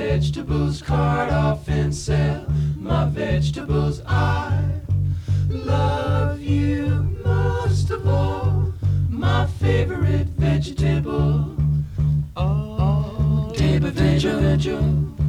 vegetables, cart off and sell my vegetables. I love you most of all, my favorite vegetable. Oh, table vegetable.